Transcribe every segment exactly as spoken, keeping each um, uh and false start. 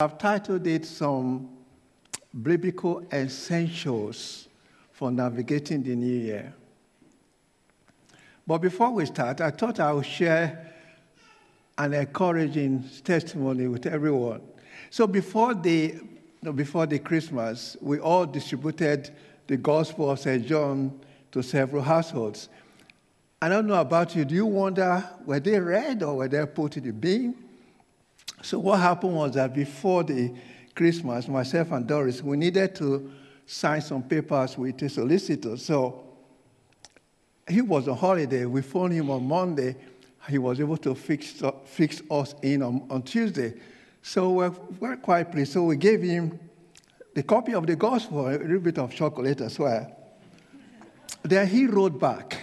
I've titled it Some Biblical Essentials for Navigating the New Year. But before we start, I thought I would share an encouraging testimony with everyone. So before the, before the Christmas, we all distributed the Gospel of Saint John to several households. I don't know about you. Do you wonder, were they read or were they put in the bin? So what happened was that before the Christmas, myself and Doris, we needed to sign some papers with a solicitor. So he was on holiday. We phoned him on Monday. He was able to fix, uh, fix us in on, on Tuesday. So we're, we're quite pleased. So we gave him the copy of the gospel, a little bit of chocolate as well. Then he wrote back.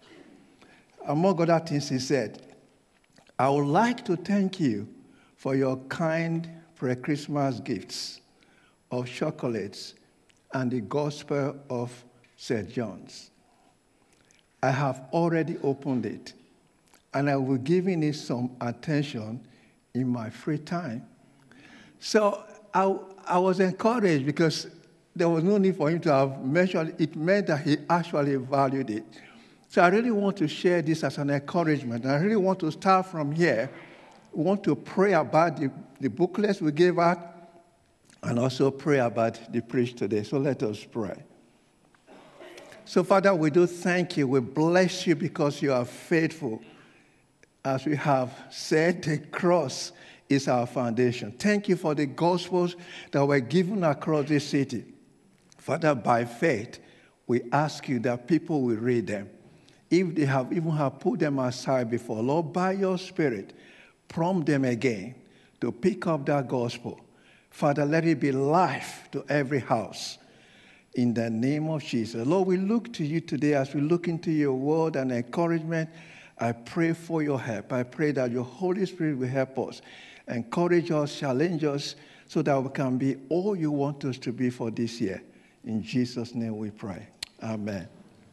Among other things, he said, I would like to thank you for your kind pre-Christmas gifts of chocolates and the Gospel of Saint John's. I have already opened it, and I will give it some attention in my free time. So I, I was encouraged because there was no need for him to have mentioned it. It meant that he actually valued it. So I really want to share this as an encouragement. I really want to start from here. We want to pray about the, the booklets we gave out and also pray about the preach today. So let us pray. So, Father, we do thank you. We bless you because you are faithful. As we have said, the cross is our foundation. Thank you for the gospels that were given across this city. Father, by faith, we ask you that people will read them. If they have even have put them aside before, Lord, by your Spirit, prompt them again to pick up that gospel. Father, let it be life to every house. In the name of Jesus. Lord, we look to you today as we look into your word and encouragement. I pray for your help. I pray that your Holy Spirit will help us, encourage us, challenge us, so that we can be all you want us to be for this year. In Jesus' name we pray. Amen.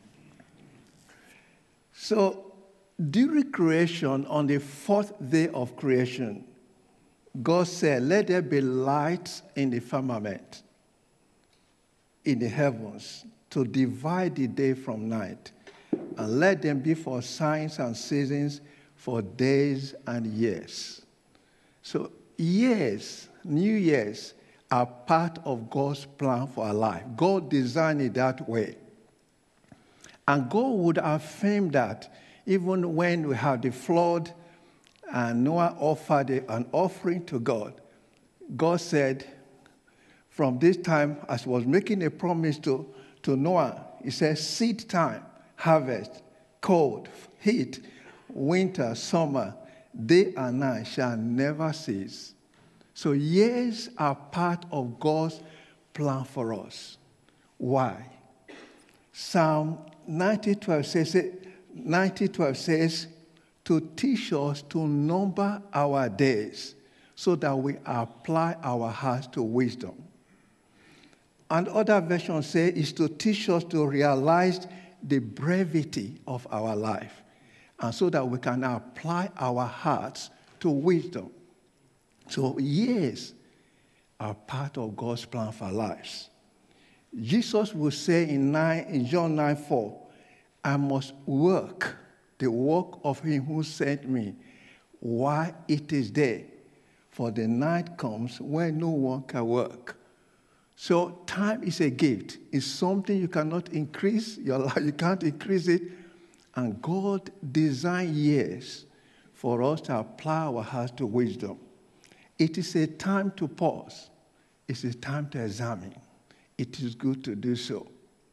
So, during creation, on the fourth day of creation, God said, let there be lights in the firmament, in the heavens, to divide the day from night, and let them be for signs and seasons, for days and years. So years, new years, are part of God's plan for our life. God designed it that way. And God would affirm that even when we had the flood and Noah offered an offering to God, God said, from this time, as he was making a promise to, to Noah, he said, seed time, harvest, cold, heat, winter, summer, day and night shall never cease. So years are part of God's plan for us. Why? Psalm ninety twelve says, ninety twelve says, to teach us to number our days so that we apply our hearts to wisdom. And other versions say is to teach us to realize the brevity of our life, and so that we can apply our hearts to wisdom. So years are part of God's plan for our lives. Jesus will say in, nine, in John nine four, I must work the work of him who sent me while it is day, for the night comes when no one can work. So time is a gift. It's something you cannot increase. Your life, you can't increase it. And God designed years for us to apply our hearts to wisdom. It is a time to pause. It's a time to examine. It is good to do so.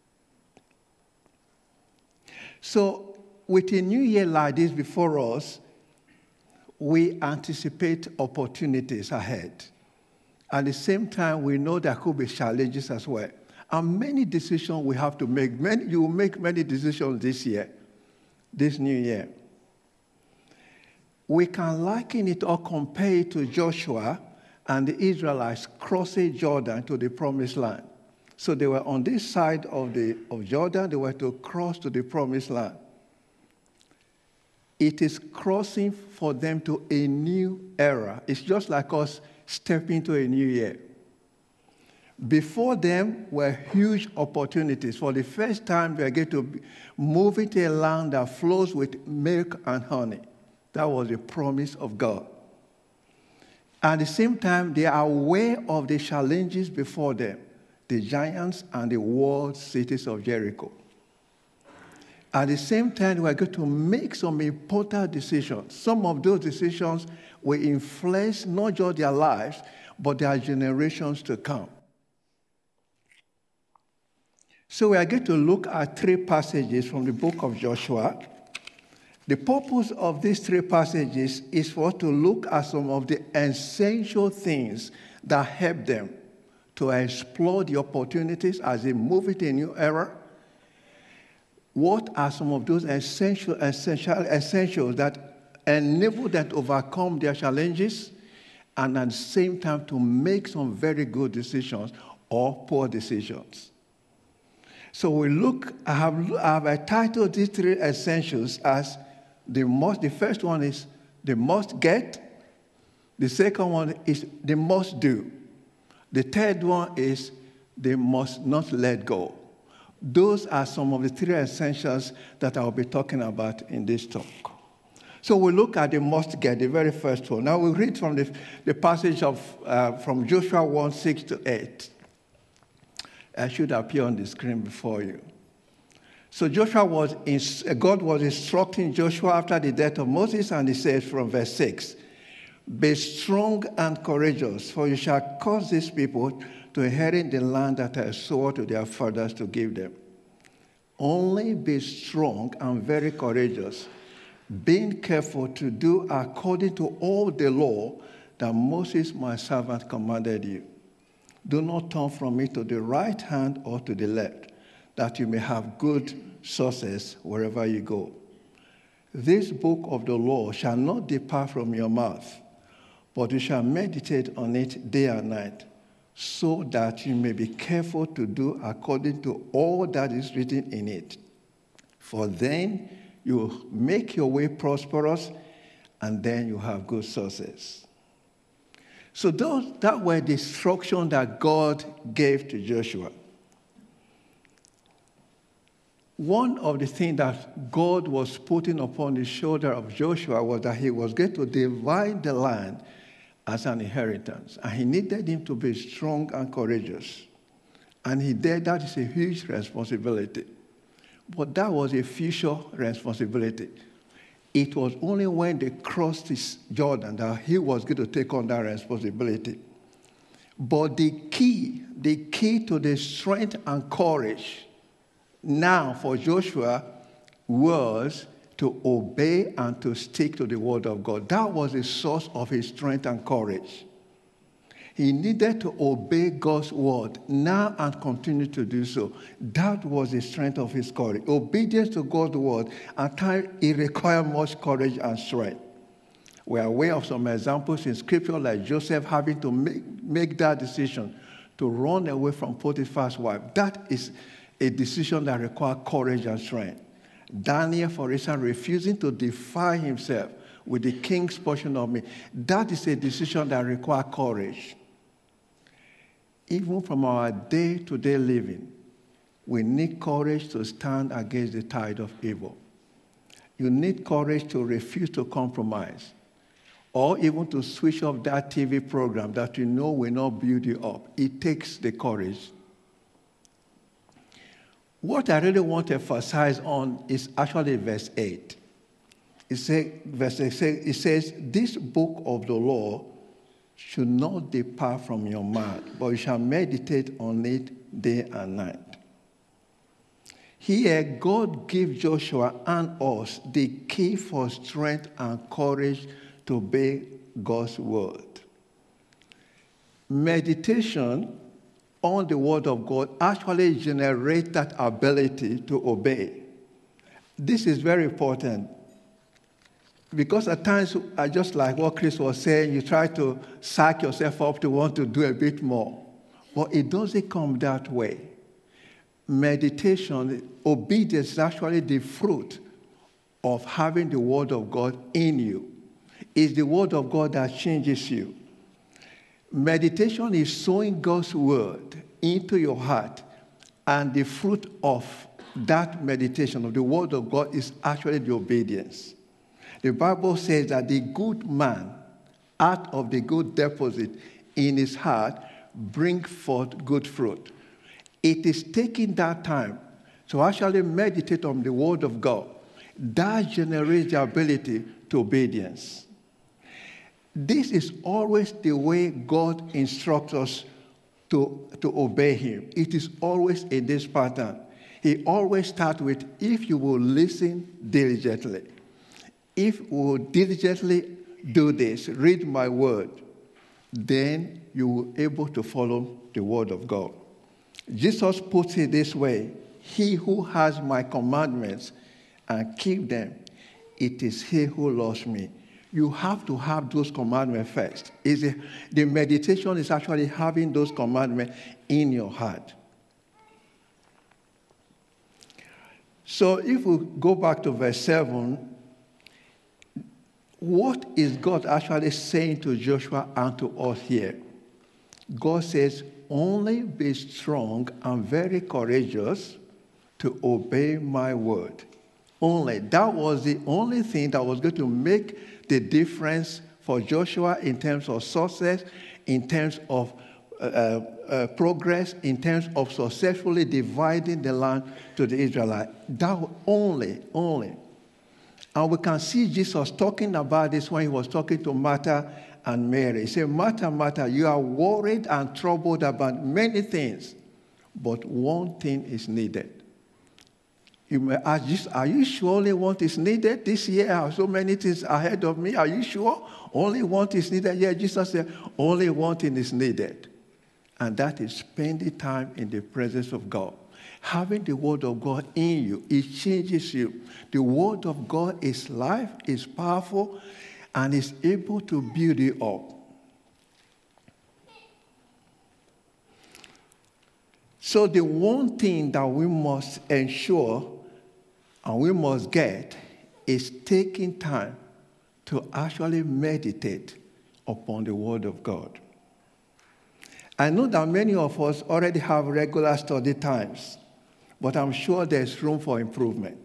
So with a new year like this before us, we anticipate opportunities ahead. At the same time, we know there could be challenges as well. And many decisions we have to make. Many, you will make many decisions this year, this new year. We can liken it or compare it to Joshua and the Israelites crossing Jordan to the promised land. So they were on this side of, the, of Jordan. They were to cross to the promised land. It is crossing for them to a new era. It's just like us step into a new year. Before them were huge opportunities. For the first time, they are going to move into a land that flows with milk and honey. That was the promise of God. At the same time, they are aware of the challenges before them, the giants and the walled cities of Jericho. At the same time, we are going to make some important decisions. Some of those decisions will influence not just their lives, but their generations to come. So we are going to look at three passages from the book of Joshua. The purpose of these three passages is for us to look at some of the essential things that help them to explore the opportunities as they move into a new era. What are some of those essential, essential, essentials that enable them to overcome their challenges and at the same time to make some very good decisions or poor decisions? So we look, I have, I have titled these three essentials as the most, the first one is the must get, the second one is the must do, the third one is the must not let go. Those are some of the three essentials that I'll be talking about in this talk. So we look at the must get, the very first one. Now we read from the, the passage of uh, from Joshua one, six to eight. I should appear on the screen before you. So Joshua was, in, God was instructing Joshua after the death of Moses, and he says from verse six, "Be strong and courageous, for you shall cause these people to inherit the land that I swore to their fathers to give them. Only be strong and very courageous, being careful to do according to all the law that Moses my servant commanded you. Do not turn from it to the right hand or to the left, that you may have good success wherever you go. This book of the law shall not depart from your mouth, but you shall meditate on it day and night, so that you may be careful to do according to all that is written in it. For then you will make your way prosperous, and then you have good success." So those, that were the instructions that God gave to Joshua. One of the things that God was putting upon the shoulder of Joshua was that he was going to divide the land as an inheritance. And he needed him to be strong and courageous. And he did. That is a huge responsibility. But that was a future responsibility. It was only when they crossed this Jordan that he was going to take on that responsibility. But the key, the key to the strength and courage now for Joshua was to obey and to stick to the word of God. That was the source of his strength and courage. He needed to obey God's word now and continue to do so. That was the strength of his courage. Obedience to God's word, at times it required much courage and strength. We are aware of some examples in Scripture, like Joseph having to make, make that decision to run away from Potiphar's wife. That is a decision that required courage and strength. Daniel, for instance, refusing to defile himself with the king's portion of meat. That is a decision that requires courage. Even from our day-to-day living, we need courage to stand against the tide of evil. You need courage to refuse to compromise, or even to switch off that T V program that you know will not build you up. It takes the courage. What I really want to emphasize on is actually verse eight. It says, verse eight, it says, "This book of the law should not depart from your mouth, but you shall meditate on it day and night." Here, God gives Joshua and us the key for strength and courage to obey God's word. Meditation on the word of God actually generates that ability to obey. This is very important. Because at times, I just like what Chris was saying, you try to psych yourself up to want to do a bit more. But it doesn't come that way. Meditation, obedience is actually the fruit of having the word of God in you. It's the word of God that changes you. Meditation is sowing God's word into your heart, and the fruit of that meditation of the word of God is actually the obedience. The Bible says that the good man, out of the good deposit in his heart, bring forth good fruit. It is taking that time to actually meditate on the word of God that generates the ability to obedience. This is always the way God instructs us to, to obey him. It is always in this pattern. He always starts with, if you will listen diligently. If you will diligently do this, read my word, then you will be able to follow the word of God. Jesus puts it this way, he who has my commandments and keep them, it is he who loves me. You have to have those commandments first. Is it, the meditation is actually having those commandments in your heart. So if we go back to verse seven, what is God actually saying to Joshua and to us here? God says, only be strong and very courageous to obey my word. Only. That was the only thing that was going to make the difference for Joshua in terms of success, in terms of uh, uh, progress, in terms of successfully dividing the land to the Israelites. That only, only. And we can see Jesus talking about this when he was talking to Martha and Mary. He said, Martha, Martha, you are worried and troubled about many things, but one thing is needed. You may ask, Jesus, are you sure only one is needed? This year I have so many things ahead of me. Are you sure? Only one is needed? Yeah, Jesus said, only one thing is needed. And that is spending time in the presence of God. Having the word of God in you, it changes you. The word of God is life, is powerful, and is able to build you up. So the one thing that we must ensure and we must get is taking time to actually meditate upon the word of God. I know that many of us already have regular study times, but I'm sure there's room for improvement.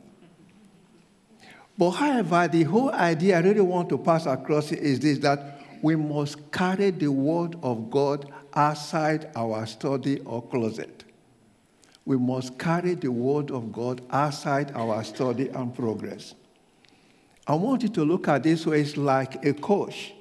But however, the whole idea I really want to pass across is this, that we must carry the word of God outside our study or closet. We must carry the word of God outside our study and progress. I want you to look at this way. It's like a coach,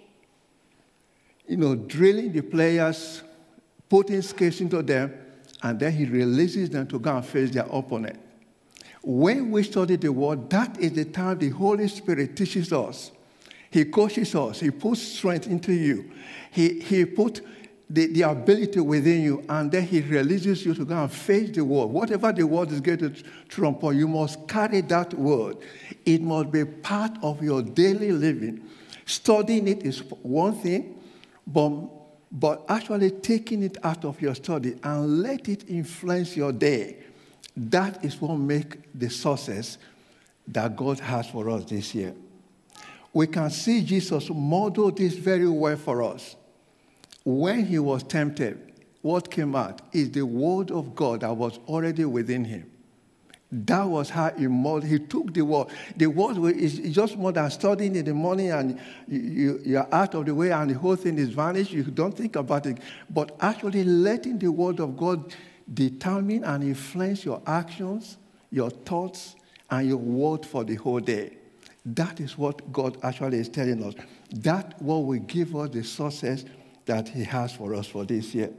you know, drilling the players, putting skills into them, and then he releases them to go and face their opponent. When we study the word, that is the time the Holy Spirit teaches us. He coaches us. He puts strength into you. He, he puts the, the ability within you, and then he releases you to go and face the word. Whatever the word is going to trump on, you must carry that word. It must be part of your daily living. Studying it is one thing, but, but actually taking it out of your study and let it influence your day. That is what makes the success that God has for us this year. We can see Jesus model this very well for us. When he was tempted, what came out is the word of God that was already within him. That was how he modeled. He took the word. The word is just more than studying in the morning and you, you, you're out of the way and the whole thing is vanished. You don't think about it. But actually letting the word of God determine and influence your actions, your thoughts, and your word for the whole day. That is what God actually is telling us. That what will give us the success that he has for us for this year.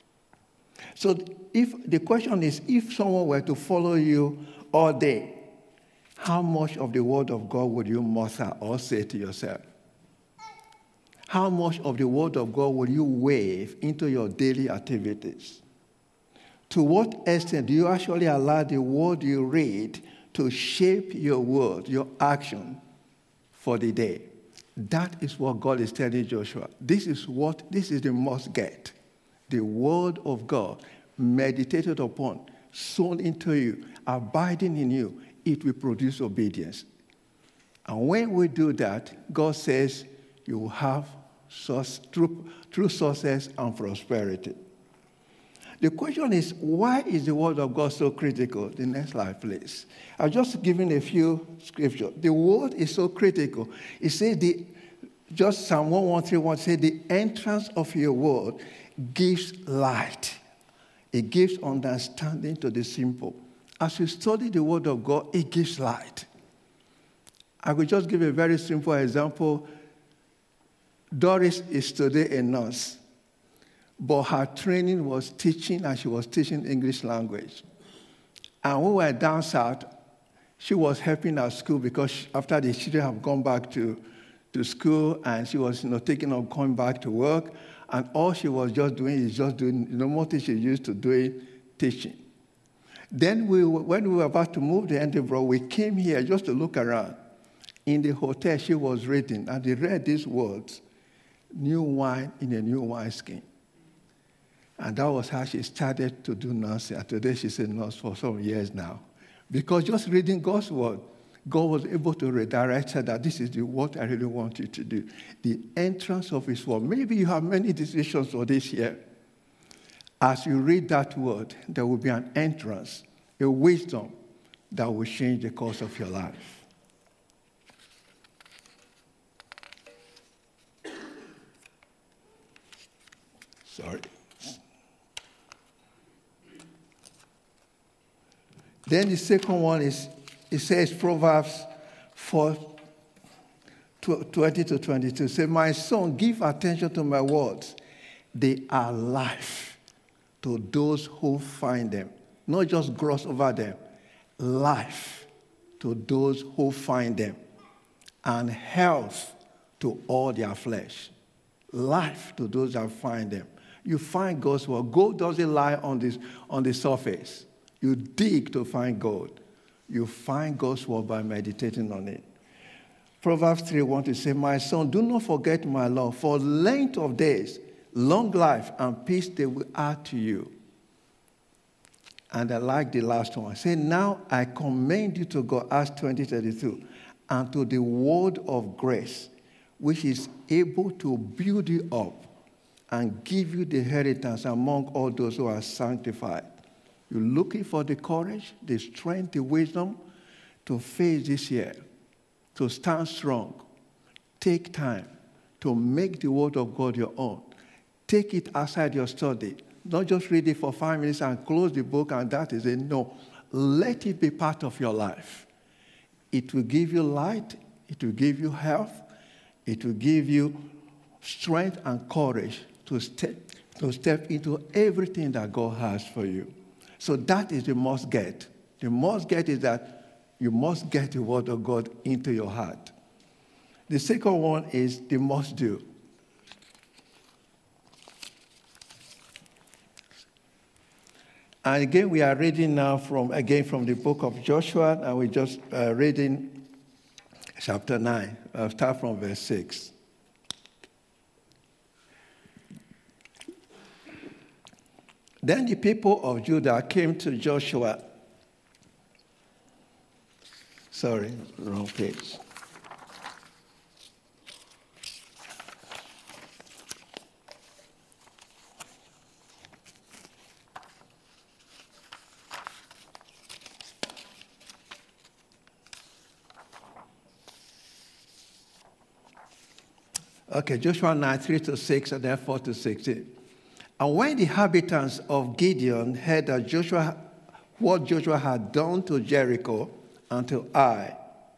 So if the question is, if someone were to follow you all day, how much of the word of God would you mutter or say to yourself? How much of the word of God will you wave into your daily activities? To what extent do you actually allow the word you read to shape your word, your action for the day? That is what God is telling Joshua. This is what, this is the must get. The word of God, meditated upon, sown into you, abiding in you, it will produce obedience. And when we do that, God says you will have source, through, through success and prosperity. The question is, why is the word of God so critical? The next slide, please. I've just given a few scriptures. The word is so critical. It says, the, just Psalm one thirteen says, the entrance of your word gives light. It gives understanding to the simple. As you study the word of God, it gives light. I will just give a very simple example. Doris is today a nurse, but her training was teaching, and she was teaching English language. And when we were down south, she was helping at school because she, after the children have gone back to, to school, and she was you know, taking on coming back to work, and all she was just doing is just doing the normal thing she used to doing, teaching. Then we, when we were about to move to Edinburgh, we came here just to look around. In the hotel, she was reading, and they read these words, new wine in a new wineskin. And that was how she started to do nursing. And today she's a nurse for some years now. Because just reading God's word, God was able to redirect her that this is the what I really want you to do. The entrance of his word. Maybe you have many decisions for this year. As you read that word, there will be an entrance, a wisdom that will change the course of your life. Sorry. Then the second one is, it says Proverbs four, twenty to twenty-two. Say, my son, give attention to my words. They are life to those who find them. Not just gloss over them. Life to those who find them. And health to all their flesh. Life to those that find them. You find God's word. Gold doesn't lie on, this, on the surface. You dig to find gold. You find God's word by meditating on it. Proverbs three one to say, my son, do not forget my law. For length of days, long life, and peace they will add to you. And I like the last one. Say, now I commend you to God, Acts twenty thirty-two, and to the word of grace, which is able to build you up and give you the inheritance among all those who are sanctified. You're looking for the courage, the strength, the wisdom to face this year, to stand strong. Take time to make the word of God your own. Take it outside your study. Don't just read it for five minutes and close the book and that is it. No, let it be part of your life. It will give you light. It will give you health. It will give you strength and courage to step, to step into everything that God has for you. So that is the must get. The must get is that you must get the word of God into your heart. The second one is the must do. And again, we are reading now from, again, from the book of Joshua, and we're just uh, reading chapter nine. I'll start from verse six. Then the people of Judah came to Joshua. Sorry, wrong page. Okay, Joshua nine, three to six, and then four to sixteen. And when the inhabitants of Gideon heard that Joshua, what Joshua had done to Jericho and to Ai,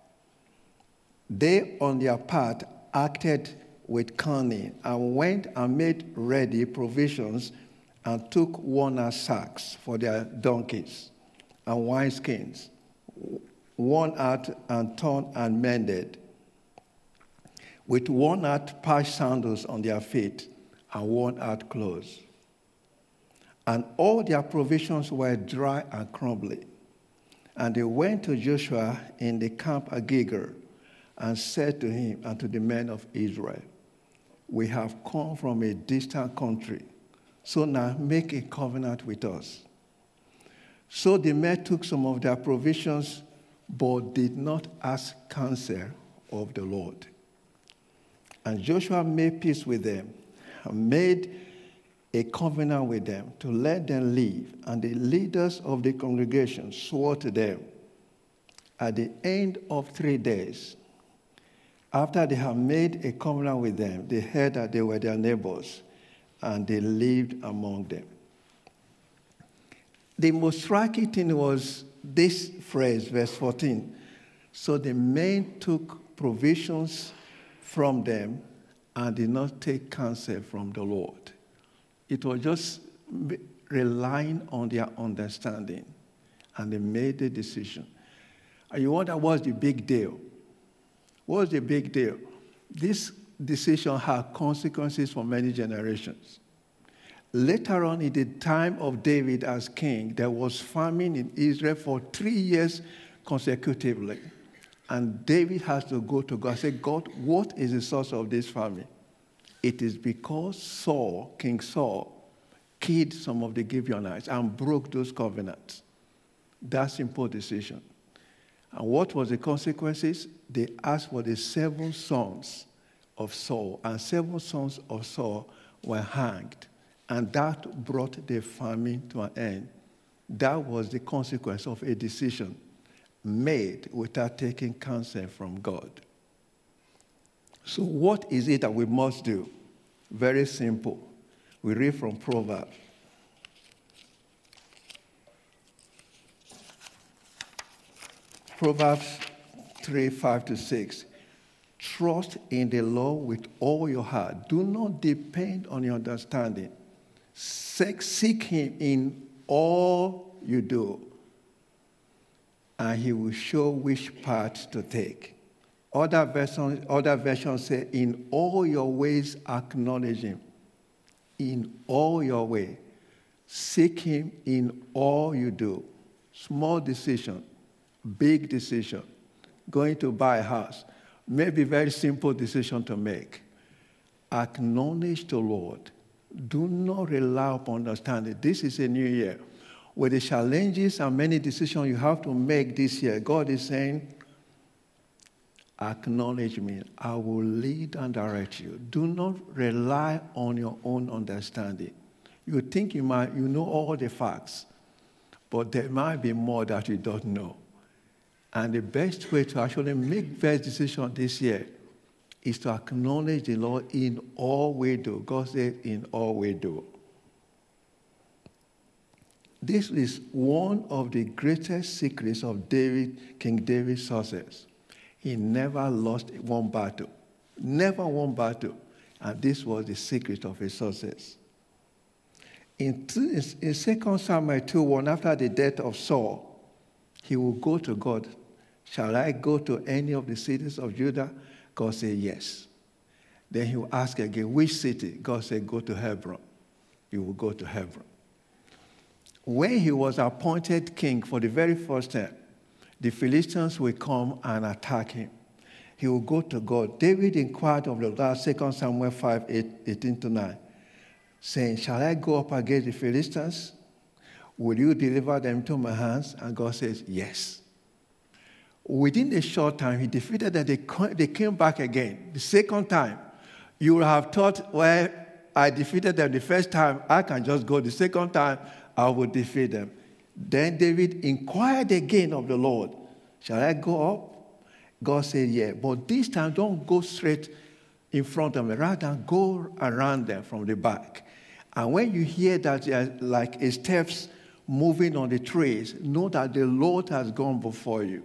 they on their part acted with cunning and went and made ready provisions and took worn-out sacks for their donkeys and wineskins, worn out and torn and mended, with worn-out patched sandals on their feet and worn-out clothes. And all their provisions were dry and crumbly. And they went to Joshua in the camp at Gilgal and said to him and to the men of Israel, we have come from a distant country, so now make a covenant with us. So the men took some of their provisions, but did not ask counsel of the Lord. And Joshua made peace with them and made a covenant with them to let them live. And the leaders of the congregation swore to them at the end of three days, after they had made a covenant with them, they heard that they were their neighbors, and they lived among them. The most striking thing was this phrase, verse fourteen. So the men took provisions from them and did not take counsel from the Lord. It was just relying on their understanding, and they made the decision. And you wonder, what's the big deal? What's the big deal? This decision had consequences for many generations. Later on, in the time of David as king, there was famine in Israel for three years consecutively. And David has to go to God and say, God, what is the source of this famine? It is because Saul, King Saul, killed some of the Gibeonites and broke those covenants. That simple decision. And what was the consequences? They asked for the seven sons of Saul, and seven sons of Saul were hanged. And that brought the famine to an end. That was the consequence of a decision made without taking counsel from God. So what is it that we must do? Very simple. We read from Proverbs. Proverbs three, five to six. Trust in the Lord with all your heart. Do not depend on your understanding. Seek him in all you do, and he will show which path to take. Other versions, other versions say, in all your ways acknowledge him. In all your way. Seek him in all you do. Small decision, big decision. Going to buy a house. Maybe very simple decision to make. Acknowledge the Lord. Do not rely upon understanding. This is a new year. With the challenges and many decisions you have to make this year, God is saying, acknowledge me. I will lead and direct you. Do not rely on your own understanding. You think you might, you know all the facts, but there might be more that you don't know. And the best way to actually make best decision this year is to acknowledge the Lord in all we do. God said, in all we do. This is one of the greatest secrets of David, King David's success. He never lost one battle. Never one battle. And this was the secret of his success. In, in Second Samuel two one, after the death of Saul, he will go to God. Shall I go to any of the cities of Judah? God said, yes. Then he will ask again, which city? God said, go to Hebron. You will go to Hebron. When he was appointed king for the very first time, the Philistines will come and attack him. He will go to God. David inquired of the Lord, Second Samuel five, eighteen to nine, saying, shall I go up against the Philistines? Will you deliver them to my hands? And God says, yes. Within a short time, he defeated them. They came back again. The second time, you would have thought, well, I defeated them the first time. I can just go. The second time, I will defeat them. Then David inquired again of the Lord, shall I go up? God said, yeah. But this time, don't go straight in front of them. Rather, go around them from the back. And when you hear that there are like steps moving on the trees, know that the Lord has gone before you.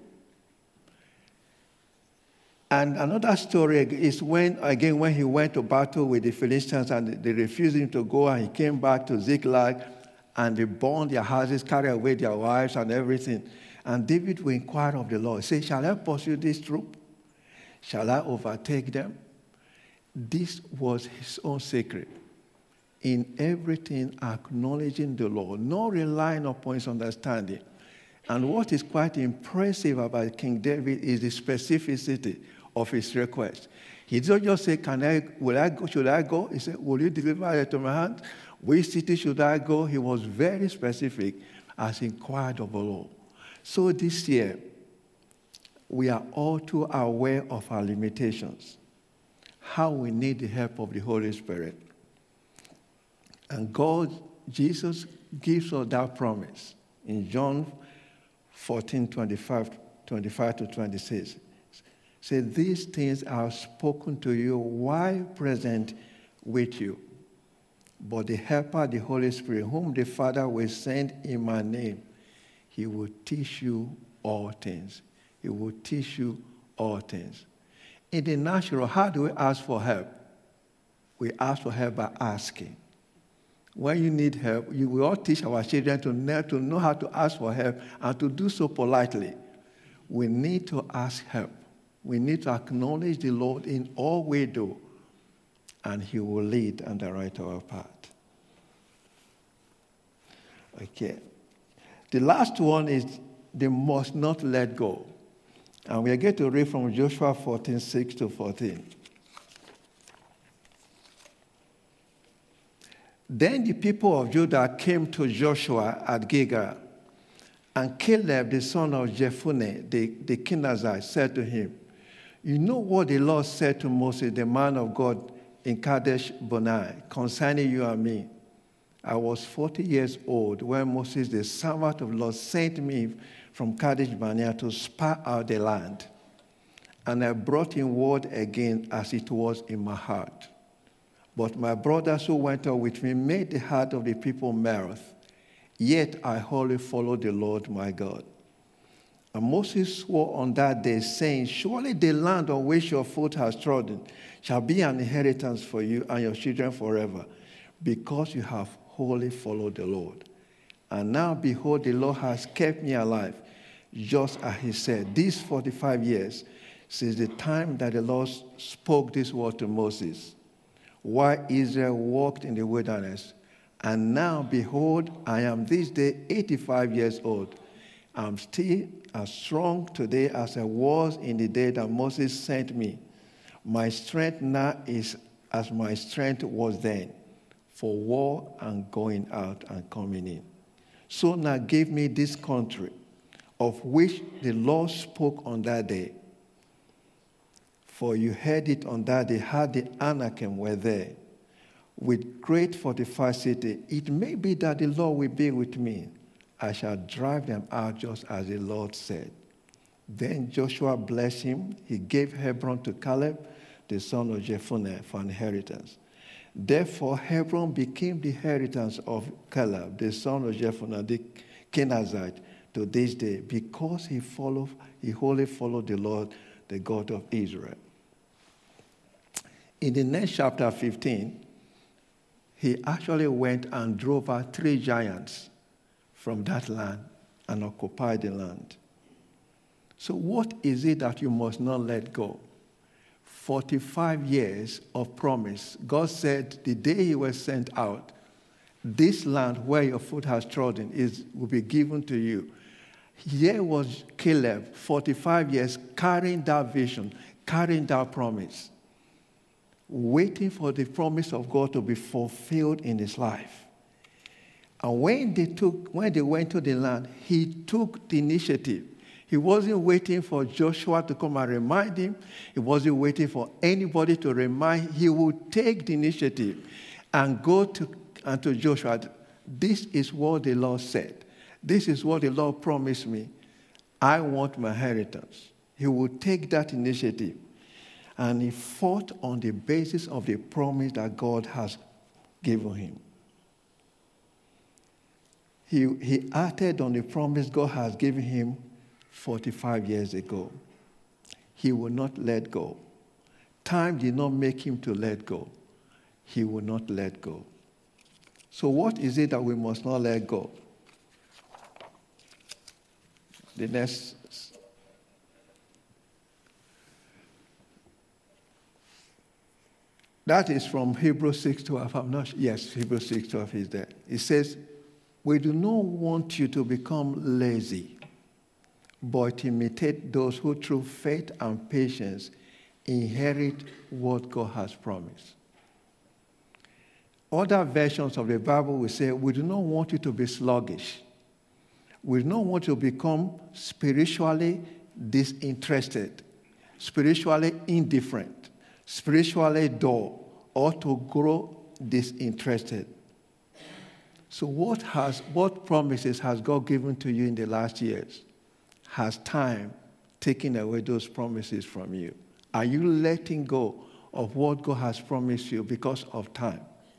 And another story is when, again, when he went to battle with the Philistines and they refused him to go, and he came back to Ziklag, and they burned their houses, carried away their wives and everything. And David will inquire of the Lord, say, shall I pursue this troop? Shall I overtake them? This was his own secret. In everything, acknowledging the Lord, not relying upon his understanding. And what is quite impressive about King David is the specificity of his request. He didn't just say, "Can I? Will I go? Should I go?" He said, "Will you deliver it to my hand? Which city should I go?" He was very specific as he inquired of the Lord. So this year, we are all too aware of our limitations. how we need the help of the Holy Spirit. And God, Jesus, gives us that promise in John fourteen, twenty-five, twenty-five to twenty-six. Say, these things are spoken to you while present with you. But the Helper, the Holy Spirit, whom the Father will send in my name, he will teach you all things. He will teach you all things. In the natural, how do we ask for help? We ask for help by asking. When you need help, you will all teach our children to know, to know how to ask for help and to do so politely. We need to ask help. We need to acknowledge the Lord in all we do, and he will lead and direct our path. Okay. The last one is they must not let go. And we are going to read from Joshua fourteen, six to fourteen. Then the people of Judah came to Joshua at Gilgal, and Caleb, the son of Jephunneh, the, the Kenizzite, said to him, you know what the Lord said to Moses, the man of God, in Kadesh Barnea, concerning you and me. I was forty years old when Moses, the servant of the Lord, sent me from Kadesh Barnea to spy out the land. And I brought him word again as it was in my heart. But my brothers who went out with me made the heart of the people melt. Yet I wholly followed the Lord my God. And Moses swore on that day, saying, surely the land on which your foot has trodden shall be an inheritance for you and your children forever, because you have wholly followed the Lord. And now, behold, the Lord has kept me alive, just as he said, these forty-five years, since the time that the Lord spoke this word to Moses, while Israel walked in the wilderness. And now, behold, I am this day eighty-five years old. I'm still as strong today as I was in the day that Moses sent me. My strength now is as my strength was then, for war and going out and coming in. So now give me this country, of which the Lord spoke on that day. For you heard it on that day, how the Anakim were there, with great fortified city. It may be that the Lord will be with me. I shall drive them out just as the Lord said. Then Joshua blessed him. He gave Hebron to Caleb, the son of Jephunneh, for an inheritance. Therefore, Hebron became the inheritance of Caleb, the son of Jephunneh, the Kenizzite, to this day, because he followed, he wholly followed the Lord, the God of Israel. In the next chapter fifteen, he actually went and drove out three giants from that land and occupied the land. So what is it that you must not let go? forty-five years of promise. God said the day he was sent out, this land where your foot has trodden is, will be given to you. Here was Caleb, forty-five years, carrying that vision, carrying that promise, waiting for the promise of God to be fulfilled in his life. And when they took, when they went to the land, he took the initiative. He wasn't waiting for Joshua to come and remind him. He wasn't waiting for anybody to remind him. He would take the initiative and go to, and to Joshua. This is what the Lord said. This is what the Lord promised me. I want my inheritance. He would take that initiative. And he fought on the basis of the promise that God has given him. He, he acted on the promise God has given him forty-five years ago. He will not let go. Time did not make him to let go. He will not let go. So what is it that we must not let go? The next. That is from Hebrews six twelve. I'm not sure. Yes, Hebrews six twelve is there. It says, we do not want you to become lazy, but imitate those who through faith and patience inherit what God has promised. Other versions of the Bible will say, we do not want you to be sluggish. We do not want you to become spiritually disinterested, spiritually indifferent, spiritually dull, or to grow disinterested. So what has what promises has God given to you in the last years? Has time taken away those promises from you? Are you letting go of what God has promised you because of time?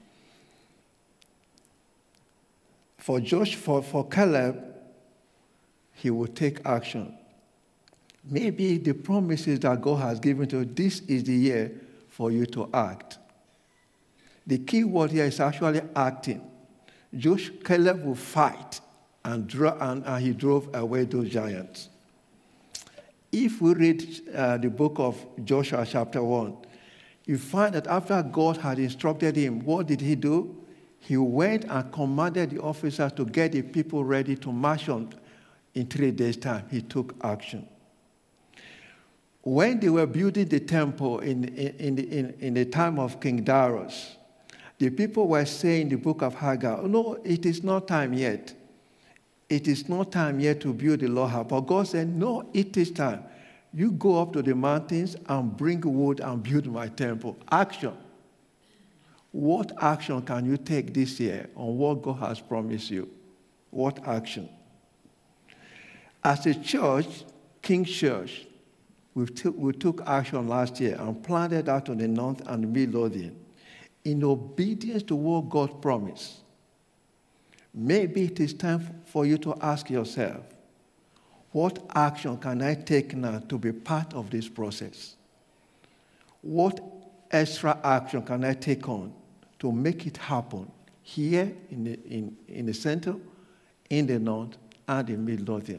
For Josh, for, for Caleb, he will take action. Maybe the promises that God has given to you, this is the year for you to act. The key word here is actually acting. Josh, Caleb will fight, and, draw, and, and he drove away those giants. If we read uh, the book of Joshua chapter one, you find that after God had instructed him, what did he do? He went and commanded the officers to get the people ready to march on in three days' time. He took action. When they were building the temple in, in, in, the, in, in the time of King Darius, the people were saying in the book of Haggai, no, it is not time yet. It is not time yet to build the Lord's house. But God said, no, it is time. You go up to the mountains and bring wood and build my temple. Action. What action can you take this year on what God has promised you? What action? As a church, King Church, we took, we took action last year and planted out on the north and the Midlothian in obedience to what God promised. Maybe it is time for you to ask yourself, what action can I take now to be part of this process? What extra action can I take on to make it happen here in the, in, in the center, in the north, and in Midlothian?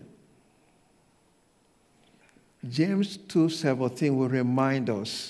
James two seventeen will remind us,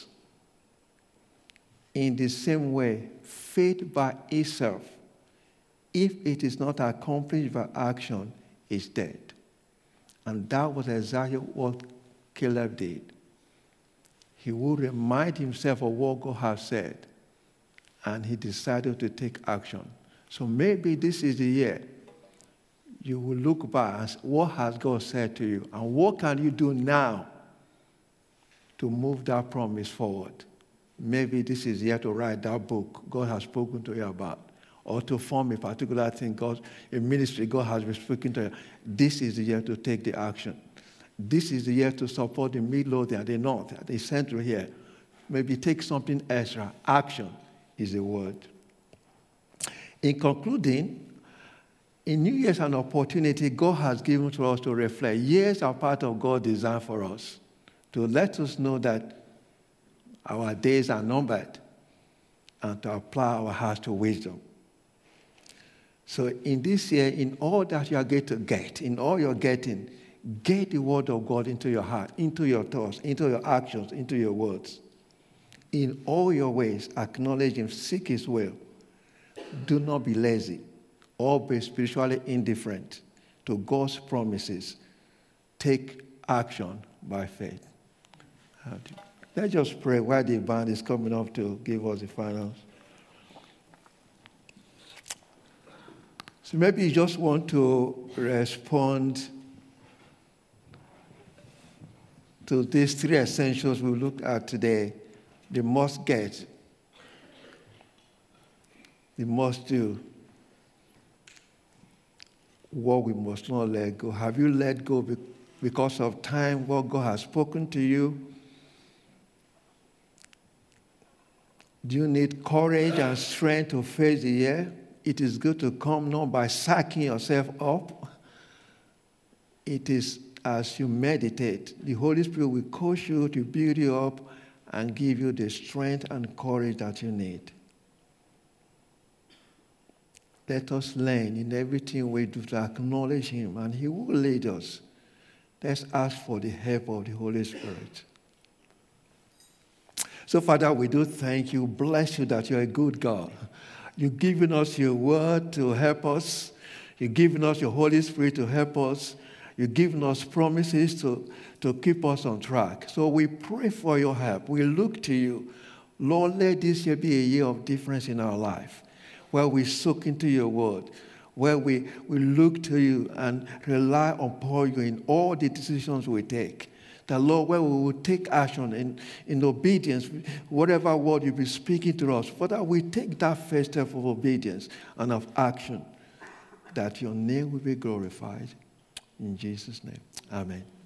in the same way, faith by itself, if it is not accomplished by action, is dead. And that was exactly what Caleb did. He would remind himself of what God has said, and he decided to take action. So maybe this is the year you will look back and say, what has God said to you? And what can you do now to move that promise forward? Maybe this is the year to write that book God has spoken to you about, or to form a particular thing, God, a ministry God has been speaking to you. This is the year to take the action. This is the year to support the Midlothian, the north, the central here. Maybe take something extra. Action is the word. In concluding, in New Year's an opportunity God has given to us to reflect. Years are part of God's design for us, to let us know that our days are numbered and to apply our hearts to wisdom. So in this year, in all that you are going to get, in all you're getting, get the word of God into your heart, into your thoughts, into your actions, into your words. In all your ways, acknowledge Him, seek His will. Do not be lazy or be spiritually indifferent to God's promises. Take action by faith. Let's just pray while the band is coming up to give us the finals. So maybe you just want to respond to these three essentials we looked at today. The must get, the must do, what we must not let go. Have you let go because of time, what God has spoken to you? Do you need courage and strength to face the year? It is good to come not by sacking yourself up. It is as you meditate, the Holy Spirit will coach you to build you up and give you the strength and courage that you need. Let us learn in everything we do to acknowledge Him, and He will lead us. Let's ask for the help of the Holy Spirit. So, Father, we do thank you, bless you that you're a good God. You've given us your word to help us. You've given us your Holy Spirit to help us. You've given us promises to, to keep us on track. So we pray for your help. We look to you. Lord, let this year be a year of difference in our life, where we soak into your word, where we, we look to you and rely upon you in all the decisions we take. That, Lord, where we will take action in, in obedience, whatever word you'll be speaking to us, Father, we take that first step of obedience and of action, that your name will be glorified. In Jesus' name, amen.